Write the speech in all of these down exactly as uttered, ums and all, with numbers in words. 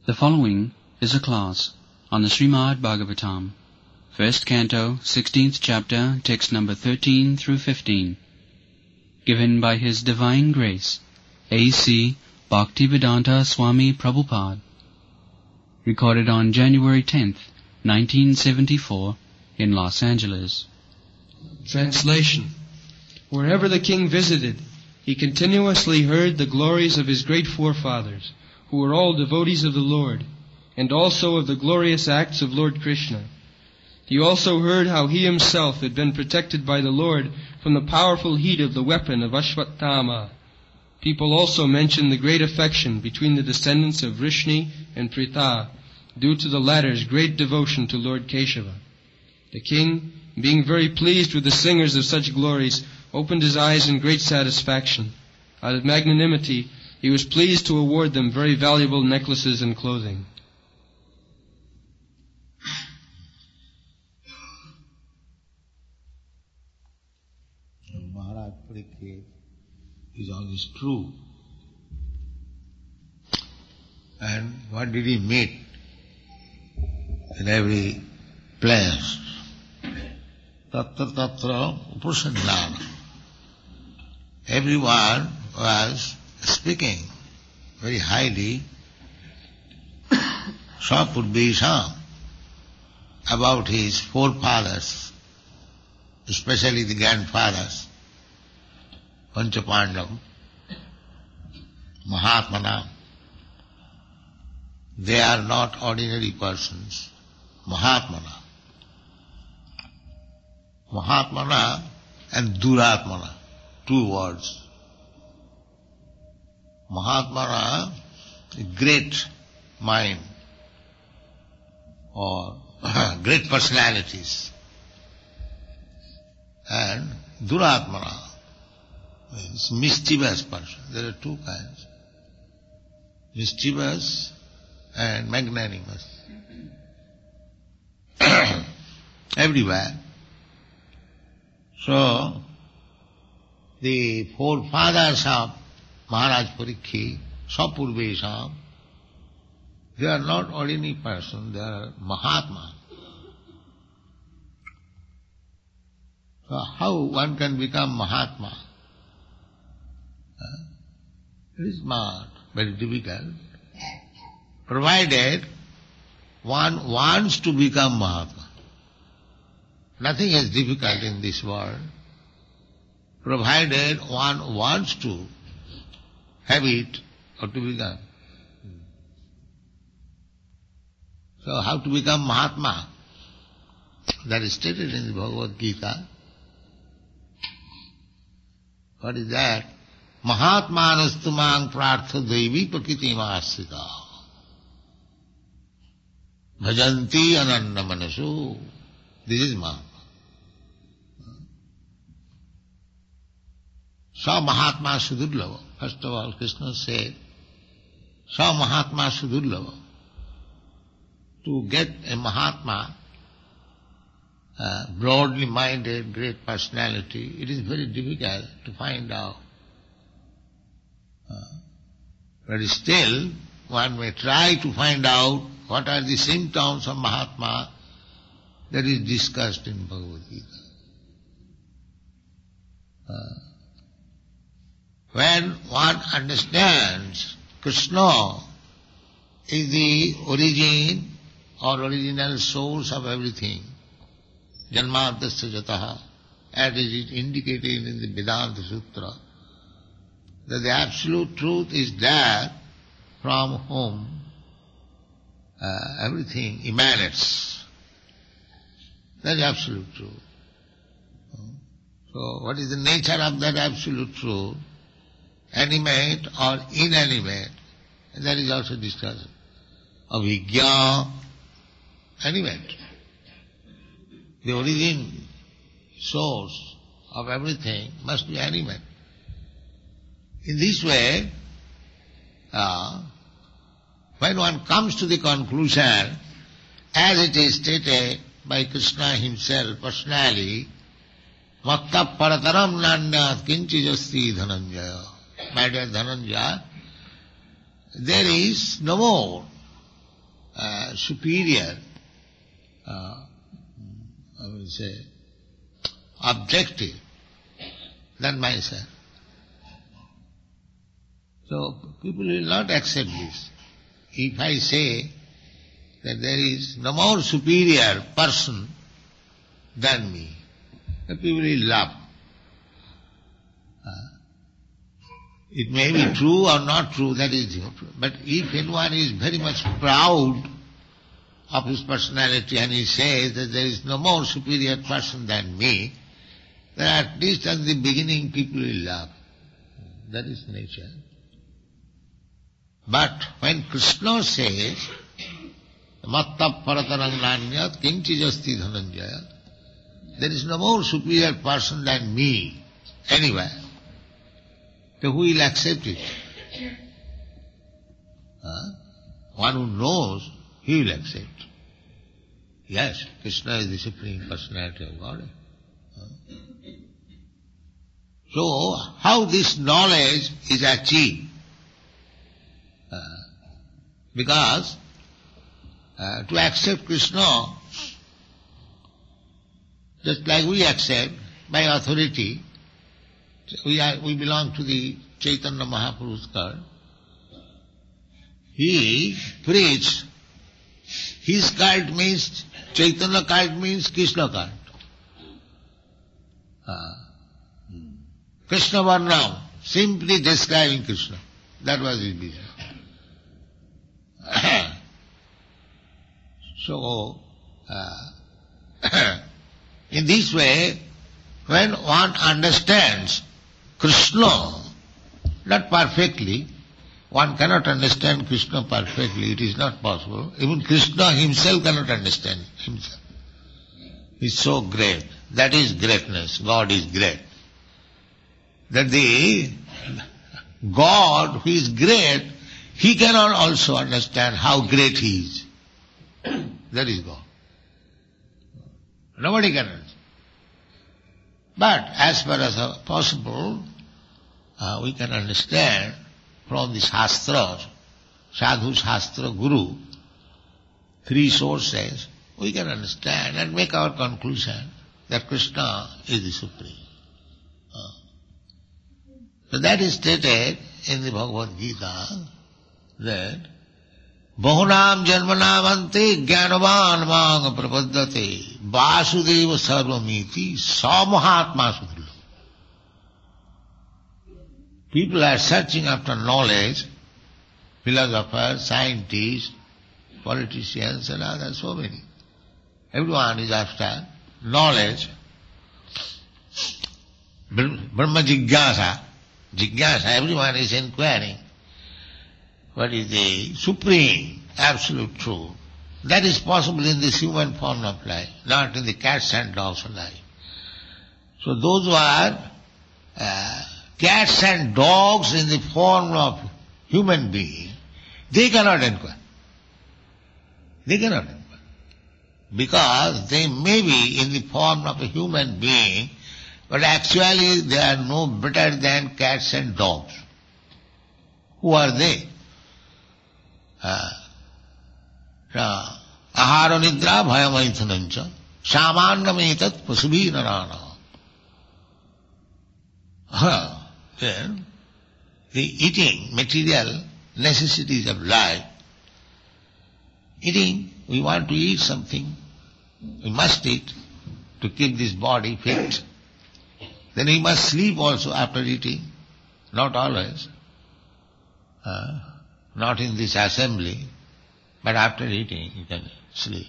The following is a class on the Srimad Bhagavatam, first canto, sixteenth chapter, text number thirteen through fifteen, given by His Divine Grace, A C Bhaktivedanta Swami Prabhupada, recorded on January tenth, nineteen seventy-four, in Los Angeles. Translation. Wherever the king visited, he continuously heard the glories of his great forefathers, who were all devotees of the Lord, and also of the glorious acts of Lord Krishna. He also heard how he himself had been protected by the Lord from the powerful heat of the weapon of Ashwatthama. People also mentioned the great affection between the descendants of Vrishni and Pritha, due to the latter's great devotion to Lord Keshava. The king, being very pleased with the singers of such glories, opened his eyes in great satisfaction. Out of magnanimity, he was pleased to award them very valuable necklaces and clothing. Maharaj Parikshit is always true. And what did he meet in every place? Tatra tatra upasannana. Everyone was speaking very highly Sapurvesha about his forefathers, especially the grandfathers, Panchapandav, Mahatmana. They are not ordinary persons. Mahatmana. Mahatmana and Duratmana, two words. Mahatmana, a great mind or great personalities. And Duratmana is mischievous person. There are two kinds. Mischievous and magnanimous. Everywhere. So, the forefathers of Maharaj Parikshit, Sapurvesha, they are not ordinary persons, they are Mahatma. So how one can become Mahatma? Uh, it is not very difficult, provided one wants to become Mahatma. Nothing is difficult in this world, provided one wants to have it or to become. So how to become Mahatma? That is stated in the Bhagavad Gita. What is that? Mahatmanastumang prartha devi prakiti masita. Bhajanti ananda manasu. This is Mahatma. Sa Mahatma Sudurlava. First of all, Krishna said, Sa Mahatma Sudurlava. To get a Mahatma, uh, broadly minded, great personality, it is very difficult to find out. Uh, but still, one may try to find out what are the symptoms of Mahatma. That is discussed in Bhagavad Gita. Uh, when one understands Krishna is the origin or original source of everything, Janmadasya Jataha, as is indicated in the Vedanta Sutra, that the absolute truth is that from whom uh, everything emanates. That is absolute truth. So what is the nature of that absolute truth? Animate or inanimate? And that is also discussed. Avijñā, animate. The origin, source of everything must be animate. In this way, uh, when one comes to the conclusion, as it is stated by Krishna himself personally, Matta parataram nanyat kinchijasti dhananjaya. My dear Dhananjaya, there is no more uh, superior, uh, I will say, objective than myself. So people will not accept this. If I say that there is no more superior person than me, the people will laugh. Uh, it may be true or not true, that is different. But if anyone is very much proud of his personality and he says that there is no more superior person than me, then at least at the beginning people will laugh. That is nature. But when Krishna says, Matta paratarang nanyat kinchi jasti dhananjaya, there is no more superior person than me anywhere. So who will accept it? Huh? One who knows, he will accept. Yes, Krishna is the Supreme Personality of Godhead. Huh? So, how this knowledge is achieved? Uh, because uh, to accept Krishna, just like we accept by authority, we are we belong to the Chaitanya Mahapurushkar. He preached, his cult means, Chaitanya cult means Krishna cult. Uh, Krishna Varnam, simply describing Krishna. That was his business. So, uh, in this way, when one understands Krishna, not perfectly, one cannot understand Krishna perfectly, it is not possible. Even Krishna himself cannot understand himself. He is so great. That is greatness. God is great. That the God who is great, he cannot also understand how great he is. That is God. Nobody can understand. But as far as possible, uh, we can understand from the Shastras, Sadhu, Shastra, Guru, three sources, we can understand and make our conclusion that Krishna is the Supreme. Uh, so that is stated in the Bhagavad Gita that Bahunam janmanamante jnanavan mang prapaddate vasudeva sarvamiti samahatma sudhila. People are searching after knowledge, philosophers, scientists, politicians and others, so many. Everyone is after knowledge. Brahma jigyasa, jigyasa, everyone is inquiring what is the supreme, absolute truth. That is possible in this human form of life, not in the cats and dogs of life. So those who are uh, cats and dogs in the form of human being, they cannot inquire. They cannot inquire. Because they may be in the form of a human being, but actually they are no better than cats and dogs. Who are they? Ahara nidra bhayamaithanancha samannamaitat pasubhi narana. Then the eating material necessities of life, eating, we want to eat something, we must eat to keep this body fit. Then we must sleep also after eating, not always. Uh, Not in this assembly, but after eating you can sleep.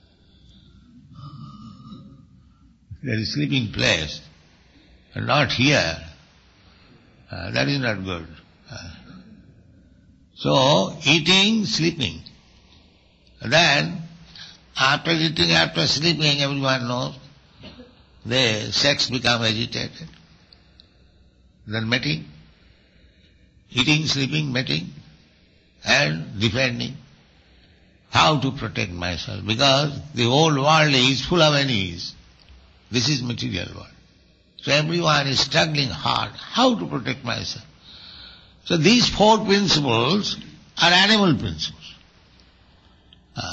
There is sleeping place, and not here. Uh, that is not good. Uh, so, eating, sleeping. Then, after eating, after sleeping, everyone knows, the sex become agitated. Then mating. Eating, sleeping, mating. And defending. How to protect myself? Because the whole world is full of enemies. This is material world. So everyone is struggling hard. How to protect myself? So these four principles are animal principles. Uh,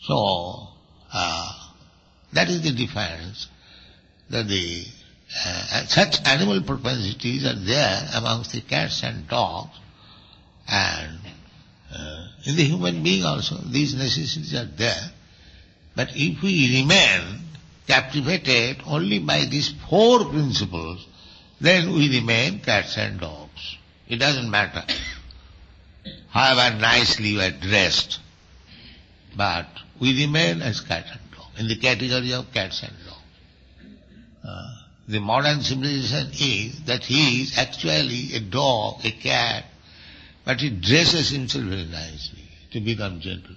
So, uh, that is the difference, that the uh, such animal propensities are there amongst the cats and dogs, and uh, in the human being also these necessities are there. But if we remain captivated only by these four principles, then we remain cats and dogs. It doesn't matter however nicely we are dressed, but we remain as cat and dog, in the category of cats and dogs. Uh, the modern civilization is that he is actually a dog, a cat, but he dresses himself very nicely to become gentleman.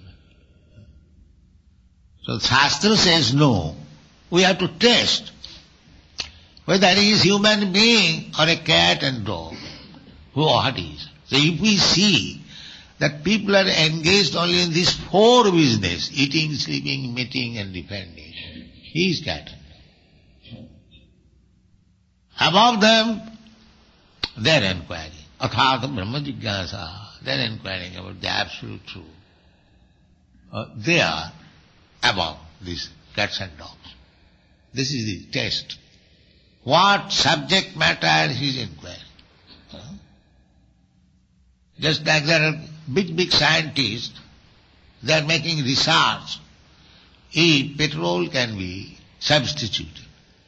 So Shastra says no. We have to test whether he is human being or a cat and dog, who what is. So if we see that people are engaged only in these four business, eating, sleeping, mating and defending, he is cat and dog. Above them, they are inquiring. Athāta Brahma Jigyāsa, they are inquiring about the absolute truth. Uh, they are above these cats and dogs. This is the test. What subject matter he is inquiring. Uh, just like there are big, big scientists, they are making research if petrol can be substituted.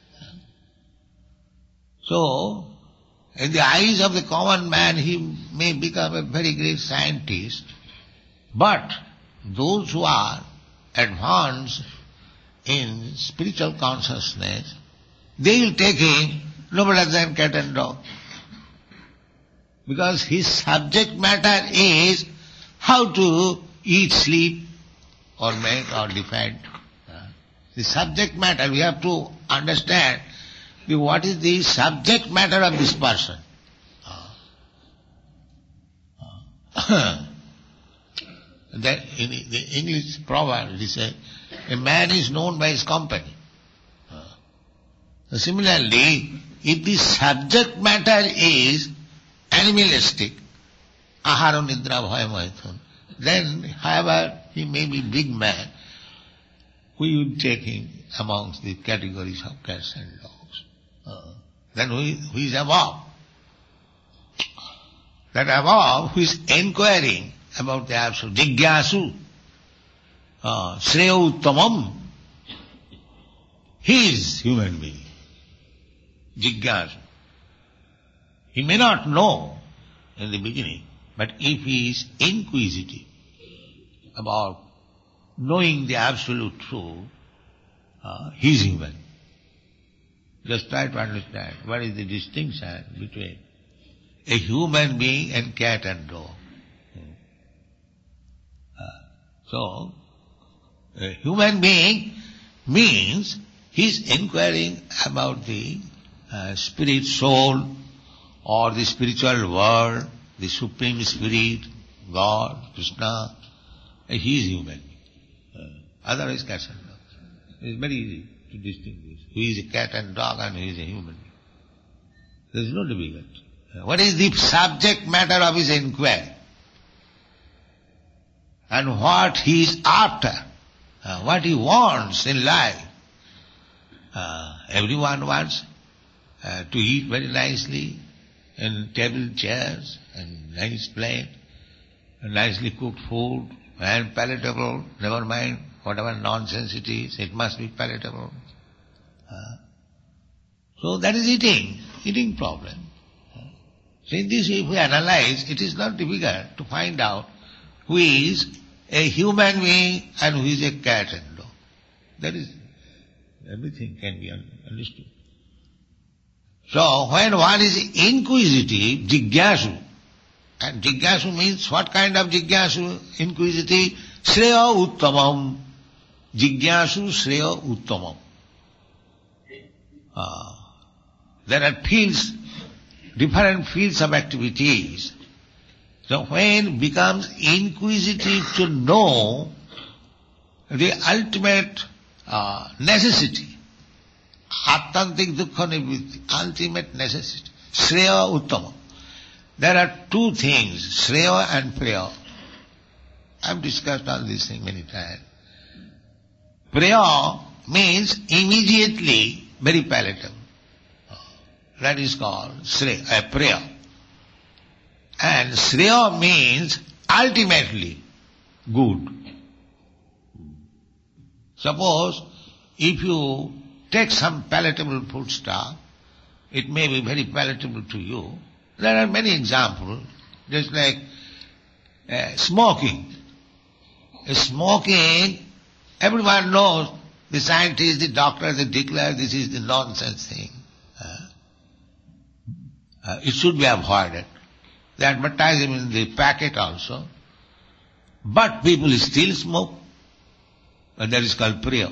So, in the eyes of the common man, he may become a very great scientist, but those who are advanced in spiritual consciousness, they will take him no better than cat and dog. Because his subject matter is how to eat, sleep, or mate, or defend. The subject matter, we have to understand what is the subject matter of this person. That in the English proverb, it says, a man is known by his company. Similarly, if the subject matter is animalistic, ahara nidra bhaya maithun, then however he may be big man, we would take him amongst the categories of cats and dogs. Uh, then who is, who is above? That above who is inquiring about the absolute, jigyasu, uh, shreya uttamam, he is human being. Jigyasu. He may not know in the beginning, but if he is inquisitive about knowing the absolute truth, uh, he is human. Just try to understand what is the distinction between a human being and cat and dog. Uh, so, a human being means he is inquiring about the uh, spirit, soul, or the spiritual world, the Supreme Spirit, God, Krishna. He is human. Uh, otherwise cats and dogs. It is very easy to distinguish who is a cat and dog and who is a human being. There is no difficulty. Uh, what is the subject matter of his inquiry? And what he is after? Uh, what he wants in life? Uh, everyone wants uh, to eat very nicely, and table chairs, and nice plate, and nicely cooked food, and palatable, never mind whatever nonsense it is, it must be palatable. Uh, so that is eating, eating problem. Uh, so in this way, if we analyze, it is not difficult to find out who is a human being and who is a cat and dog. That is, everything can be understood. So when one is inquisitive, jigyasu, and jigyasu means what kind of jigyasu? Inquisitive, shreya uttamam. Jigyasu shreya uttamam. Uh, there are fields, different fields of activities. So when becomes inquisitive to know the ultimate uh, necessity, attantik dukkha nivritti, ultimate necessity, shreya uttama. There are two things, shreya and preya. I have discussed all these things many times. Priya means immediately very palatable. That is called Shreya, uh, Priya. And Shreya means ultimately good. Suppose if you take some palatable foodstuff, it may be very palatable to you. There are many examples, just like uh, smoking. Uh, smoking, everyone knows, the scientists, the doctors, they declare this is the nonsense thing. Uh, uh, it should be avoided. They advertise it in the packet also. But people still smoke. And that is called Priya.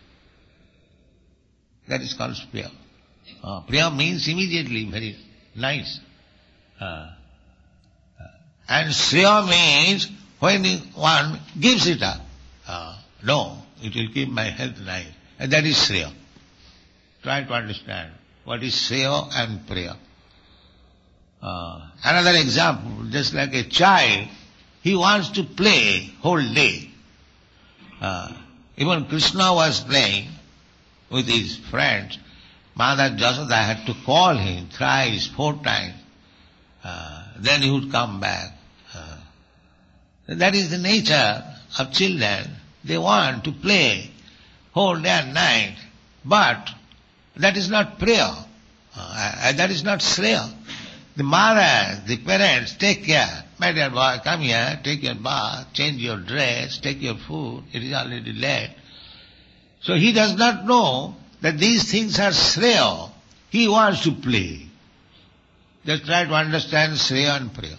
That is called Priya. Uh, Priya means immediately very nice. Uh, uh, and Shreya means when one gives it up. Uh, no, it will keep my health nice. And that is Shreya. Try to understand what is Shreya and Priya. Uh, another example, just like a child, he wants to play whole day. Uh, even Krishna was playing with his friends. Mother Jasoda had to call him thrice, four times. Uh, then he would come back. Uh, that is the nature of children. They want to play whole day and night. But that is not Priya. Uh, that is not Shreya. The mother, the parents, take care. My dear boy, come here, take your bath, change your dress, take your food. It is already late. So he does not know that these things are Shreya. He wants to play. Just try to understand Shreya and Priya.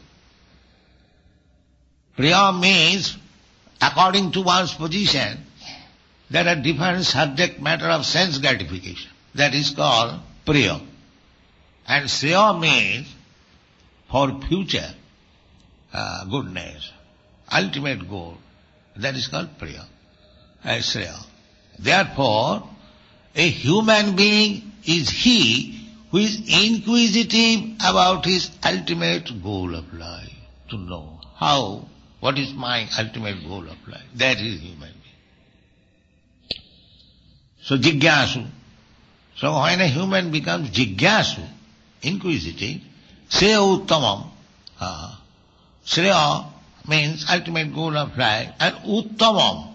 Priya means, according to one's position, there are different subject matter of sense gratification. That is called Priya. And Shreya means for future uh, goodness, ultimate goal. That is called Priya and Shreya. Therefore, a human being is he who is inquisitive about his ultimate goal of life, to know how, what is my ultimate goal of life. That is human being. So jigyasu. So when a human becomes jigyasu, inquisitive, Shreya Uttamam, uh, Shreya means ultimate goal of life, and Uttamam,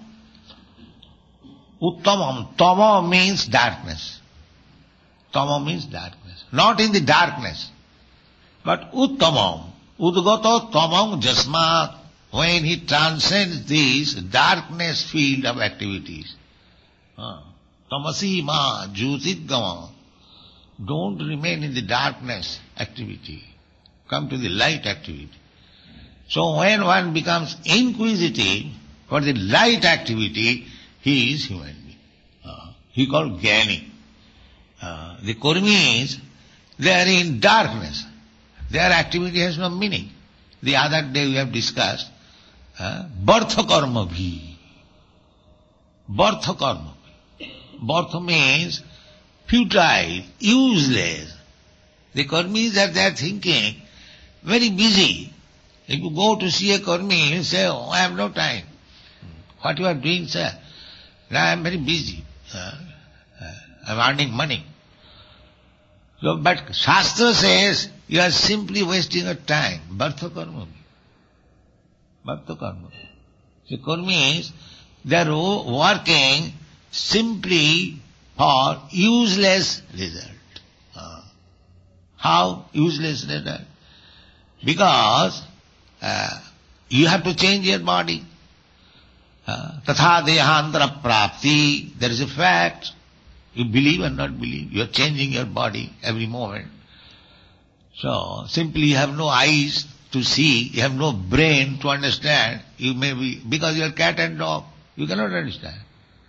Uttamam, Tama means darkness. Tama means darkness. Not in the darkness, but Uttamam, Udgato Tamam Jasmat, when he transcends this darkness field of activities. Uh, Tamasi ma jyotigama. Don't remain in the darkness activity. Come to the light activity. So when one becomes inquisitive for the light activity, he is human being. Uh, he called Gyani. Uh, the Kurmis, they are in darkness. Their activity has no meaning. The other day we have discussed Bartha Karma Bhi. Bartha Karma. Bartha means futile, useless. The Karmis are there thinking, very busy. If you go to see a Karmi, you say, oh, I have no time. What you are doing, sir? Now I am very busy. Uh, uh, I am earning money. So, but Shastra says, you are simply wasting your time. Bartha Karma. Bartha Karma. The Karmis, they are working simply for useless result. Uh, how useless result? Because uh, you have to change your body. Tatha dehantara prapti, there is a fact. You believe or not believe, you are changing your body every moment. So, simply you have no eyes to see, you have no brain to understand, you may be, because you are cat and dog, you cannot understand.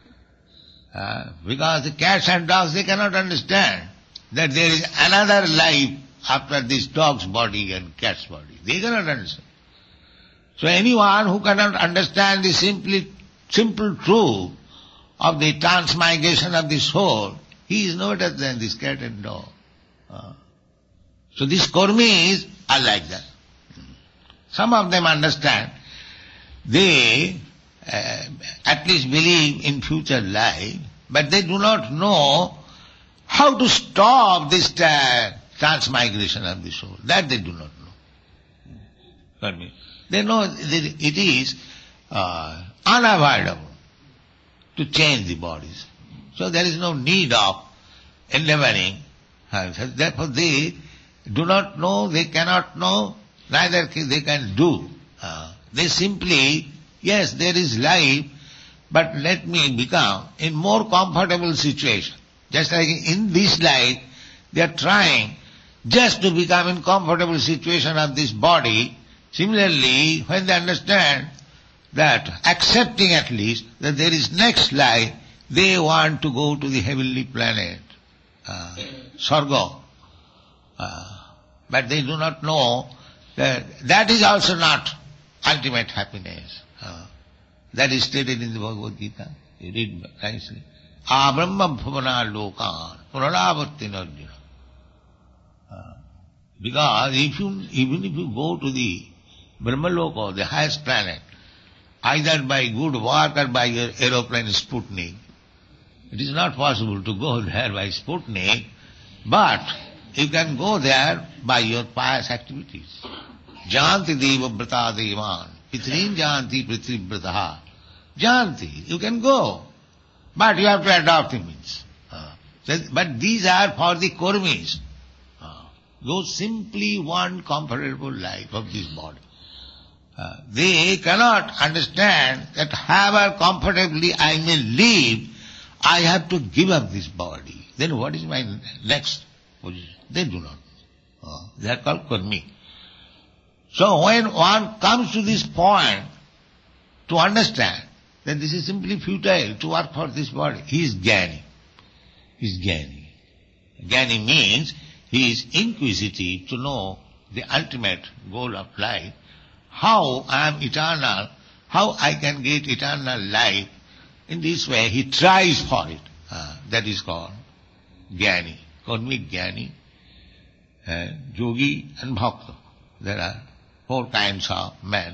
Uh, because the cats and dogs, they cannot understand that there is another life after this dog's body and cat's body. They cannot understand. So anyone who cannot understand the simply, simple truth of the transmigration of the soul, he is no better than this cat and dog. Uh, so these Kurmis are like that. Some of them understand. They uh, at least believe in future life, but they do not know how to stop this uh, transmigration of the soul. That they do not know. Pardon me. They know that it is uh, unavoidable to change the bodies. So there is no need of endeavoring. Therefore they do not know, they cannot know, neither they can do. Uh, they simply, yes, there is life, but let me become in more comfortable situation. Just like in this life, they are trying just to become in comfortable situation of this body. Similarly, when they understand that, accepting at least that there is next life, they want to go to the heavenly planet, uh, Sarga. Uh, but they do not know that that is also not ultimate happiness. Uh, that is stated in the Bhagavad Gita. You read nicely. Abrahma bhavana lokan pranavatin arjuna. Uh, because if you, even if you go to the Brahmaloka, the highest planet, either by good work or by your aeroplane Sputnik, it is not possible to go there by Sputnik, but you can go there by your pious activities. Janti deva brata devan, pitrin janti pritri brataha. Janti, you can go, but you have to adopt the means. Uh, but these are for the kurmis. Uh, those simply want comfortable life of this body. Uh, they cannot understand that however comfortably I may live, I have to give up this body. Then what is my next position? They do not. Uh, they are called kurmi. So when one comes to this point to understand that this is simply futile to work for this body, he is jnani. He is jnani. Jnani means he is inquisitive to know the ultimate goal of life, how I am eternal, how I can get eternal life. In this way he tries for it. Uh, that is called jnani, karmic jnani, uh, yogi and bhakta. There are four kinds of men.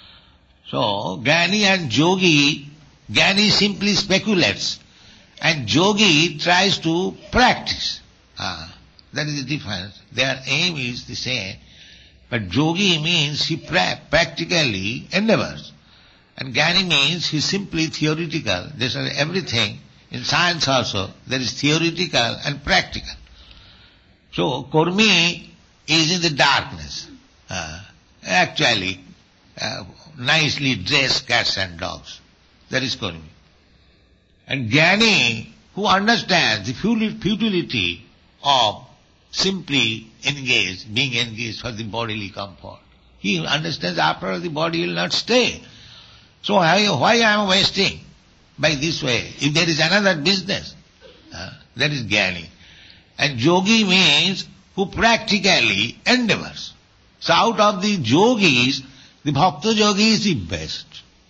So jnani and yogi, jnani simply speculates and yogi tries to practice. Uh, that is the difference. Their aim is the same. But yogi means he pra- practically endeavors. And jnani means he is simply theoretical. This is everything. In science also, there is theoretical and practical. So, kurmi is in the darkness. Uh, actually, uh, nicely dressed cats and dogs. That is kurmi. And jnani, who understands the futility of simply engaged, being engaged for the bodily comfort. He understands after all the body will not stay. So why, why I am wasting by this way? If there is another business, uh, that is jnani. And yogi means who practically endeavors. So out of the yogis, the bhakta yogi is the best.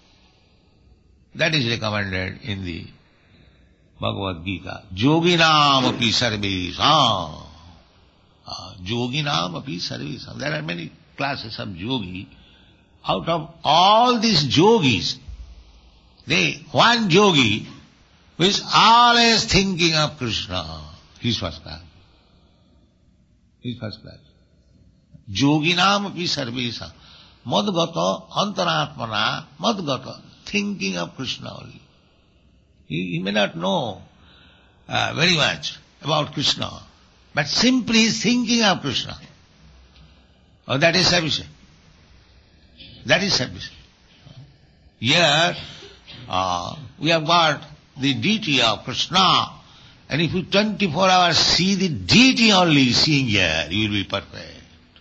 That is recommended in the Bhagavad Gita. Yoginam api sarvesam. Uh, yoginam api sarvesam. There are many classes of yogi. Out of all these yogis, they, one yogi who is always thinking of Krishna, he is first class. He is first class. Yoginam api sarvesam. Madgata antaratmana madgata. Thinking of Krishna only. He, he may not know uh, very much about Krishna, but simply thinking of Krishna. Oh, that is sufficient. That is sufficient. Here, uh, we have got the deity of Krishna, and if you twenty-four hours see the deity only seeing here, you will be perfect.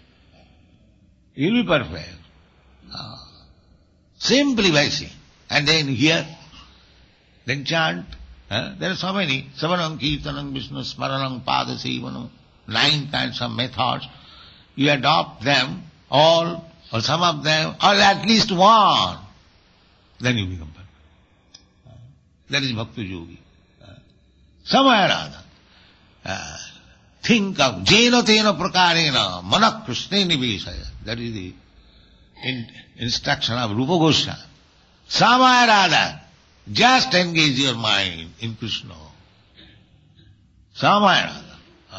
You will be perfect. Uh, simply by seeing. And then here, then chant. Uh, there are so many. Savanam, Kirtanam, Vishnu, Smaranam, Padasevanam. Nine kinds of methods. You adopt them all, or some of them, or at least one. Then you become perfect. Uh, that is Bhakti Yogi. Uh, somewhere or other. Uh, think of Jena Tena Prakarena, Manak Krishna Nivesaya. That is the in, instruction of Rupa Goswami. Samaya Radha. Just engage your mind in Krishna. Samaya Radha.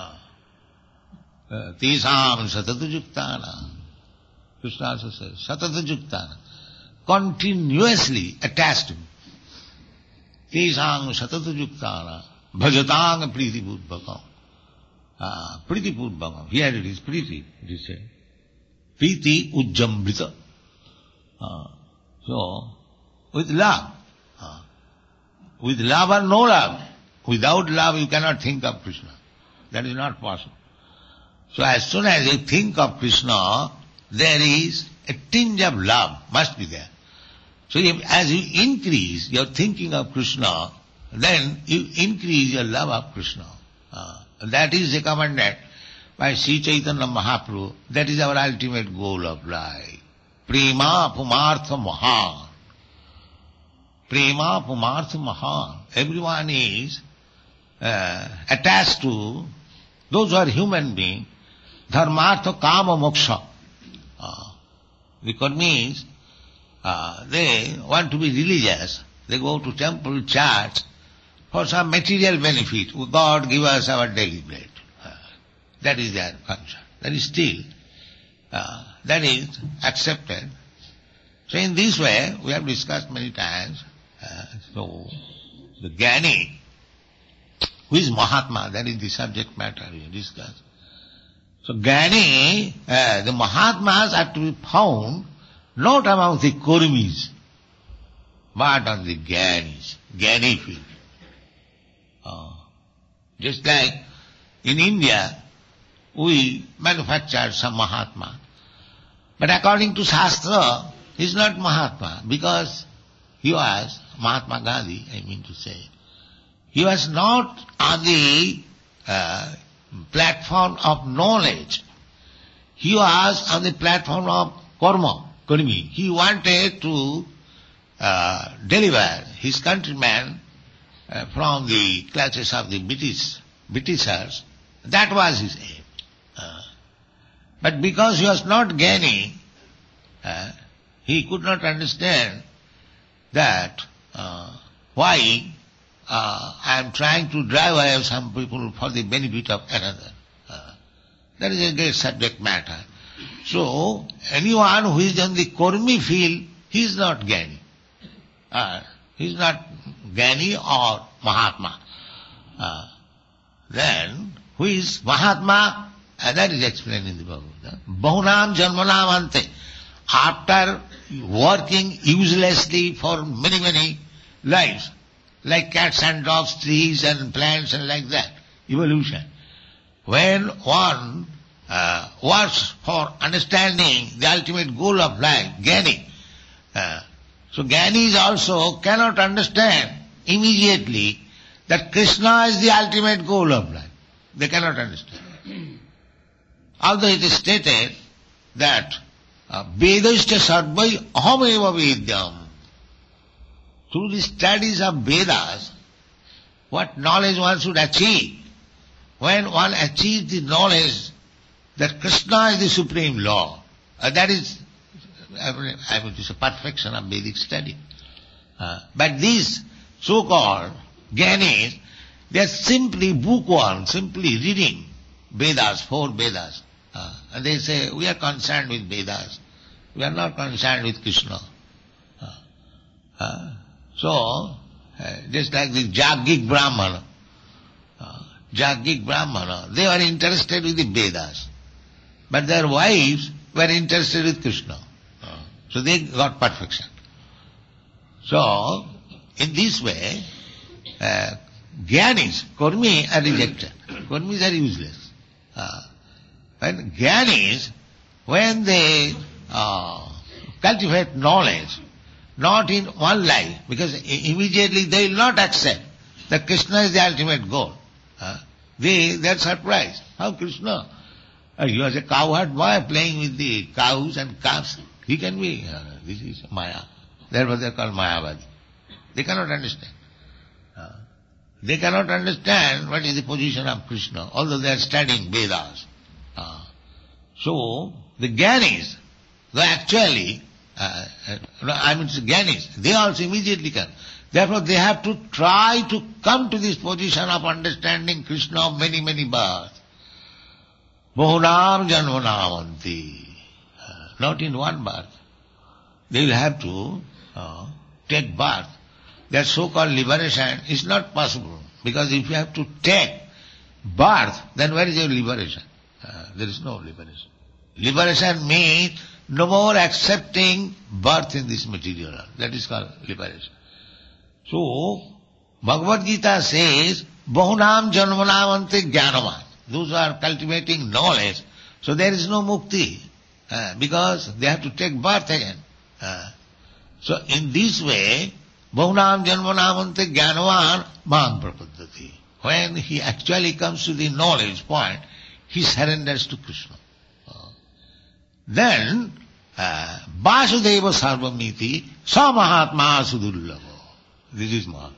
Tesam satatajuktana. Krishna also says, satatajuktana. Continuously attached to me. Tesam satatajuktana. Bhajatang priti purvakam. Ah, priti purvakam. Here it is priti, it is said. Priti ujjambrita. Ah, so, with love. Ah, with love or no love. Without love you cannot think of Krishna. That is not possible. So as soon as you think of Krishna, there is a tinge of love must be there. So if, as you increase your thinking of Krishna, then you increase your love of Krishna. Uh, that is recommended by Sri Chaitanya Mahaprabhu. That is our ultimate goal of life. Prema pumartha mahan. Prema pumartha mahan. Everyone is uh, attached to, those who are human beings, dharmartha kama moksha. Uh, because means uh, they want to be religious. They go to temple, church for some material benefit. God give us our daily bread. Uh, that is their function. That is still, uh, that is accepted. So in this way, we have discussed many times. Uh, so the Jnani, who is Mahatma, that is the subject matter we discussed. So Jnani, uh, the Mahatmas are to be found not among the Kurmis, but on the Jnanis, Jnani field. Uh, just like in India, we manufacture some Mahatma. But according to Shastra, he is not Mahatma, because he was, Mahatma Gandhi, I mean to say, he was not on the uh, platform of knowledge. He was on the platform of karma, karmi. He wanted to uh, deliver his countrymen uh, from the clutches of the British, Britishers. That was his aim. Uh, but because he was not Jnani, uh, he could not understand that uh, why uh, I am trying to drive away some people for the benefit of another. Uh, that is a great subject matter. So, anyone who is on the Kurmi field, he is not Jnani. Uh, he is not Jnani or Mahatma. Uh, then, who is Mahatma? Uh, that is explained in the Bhagavad. Bahunam janmanam ante. After working uselessly for many, many lives, like cats and dogs, trees and plants and like that, evolution. When one uh, works for understanding the ultimate goal of life, Jnani, uh, so Jnanis also cannot understand immediately that Krishna is the ultimate goal of life. They cannot understand. Although it is stated that Vedascha sarvai ahameva vedyam. Through the studies of Vedas, what knowledge one should achieve? When one achieves the knowledge that Krishna is the Supreme Lord, uh, that is, I mean, I mean, it's a perfection of Vedic study. Uh, but these so-called Jnanis, they are simply bookworm, simply reading Vedas, four Vedas. Uh, and they say, we are concerned with Vedas. We are not concerned with Krishna. Uh, uh, so, uh, just like the Jagik Brahmana, uh, Jagik Brahmana, they were interested with the Vedas. But their wives were interested with Krishna. Uh, so they got perfection. So, in this way, uh, Jnanis, Kurmi are rejected. Kurmis are useless. Uh, and Jnanis, when they uh, cultivate knowledge, not in one life, because immediately they will not accept that Krishna is the ultimate goal. Uh, they, they are surprised. How Krishna? Uh, he was a cowherd boy playing with the cows and calves. He can be, uh, this is Maya. Therefore they are called Mayavadi. They cannot understand. Uh, they cannot understand what is the position of Krishna, although they are studying Vedas. Uh, so, the Jnanis, they actually Uh, uh, no, I mean Gyanis, they also immediately can. Therefore they have to try to come to this position of understanding Krishna of many, many births. Bahunam janmanavanti. Uh, not in one birth. They will have to uh, take birth. That so-called liberation is not possible. Because if you have to take birth, then where is your liberation? Uh, there is no liberation. Liberation means no more accepting birth in this material world. That is called liberation. So, Bhagavad Gita says, Bahunam janmanamante jnanavan. Those who are cultivating knowledge. So there is no mukti. Uh, because they have to take birth again. Uh, so in this way, Bahunam janmanamante jnanavan man prapaddati. When he actually comes to the knowledge point, he surrenders to Krishna. Uh, then, uh, Vasudeva sarvamiti sa mahatma sudullava. This is Mahatma.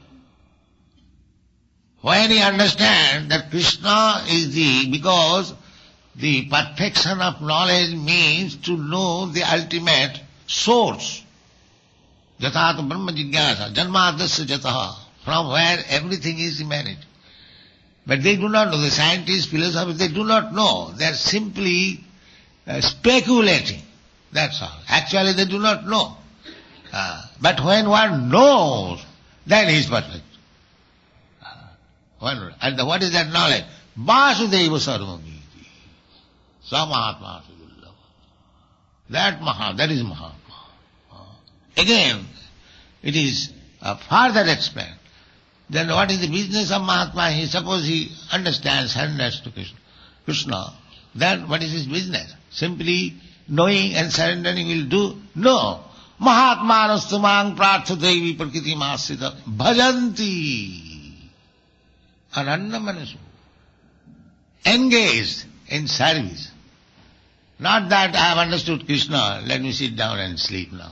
When he understands that Krishna is the, because the perfection of knowledge means to know the ultimate source. Jathat brahma jigyasa, janmadasya jataha, from where everything is emanated. But they do not know, the scientists, philosophers, they do not know. They are simply uh, speculating. That's all. Actually they do not know. Uh, but when one knows, then he is perfect. Uh, and the, what is that knowledge? Vasudeva sarvamiti. Sa mahatma sudullava. That Maha, that is Mahatma. Uh, again, it is uh, further explained. Then what is the business of Mahatma? He suppose he understands, surrenders to Krishna. Krishna. Then what is his business? Simply knowing and surrendering will do? No. Mahatmanastu mang prarthadevi prakriti masita bhajanti. Ananda manasu. Engaged in service. Not that I have understood Krishna, let me sit down and sleep now.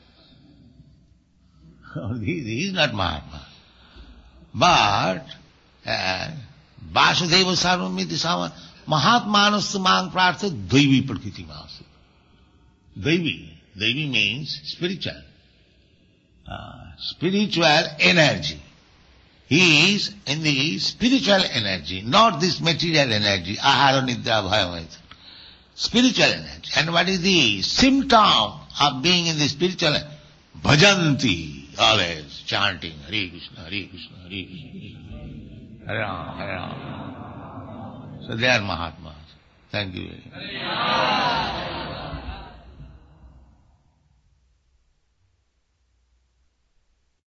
He is not Mahatma. But uh, Vasudeva sarvamiti sama Mahatmanastu mang prartha daivi prakriti masita. Daivi. Devi means spiritual. Uh, spiritual energy. He is in the spiritual energy, not this material energy. Ahara nidra bhayamaita. Spiritual energy. And what is the symptom of being in the spiritual energy? Bhajanti. Always chanting Hare Krishna, Hare Krishna, Hare Krishna. Hare Ram, Hare Ram. So they are Mahatmas. Thank you very much.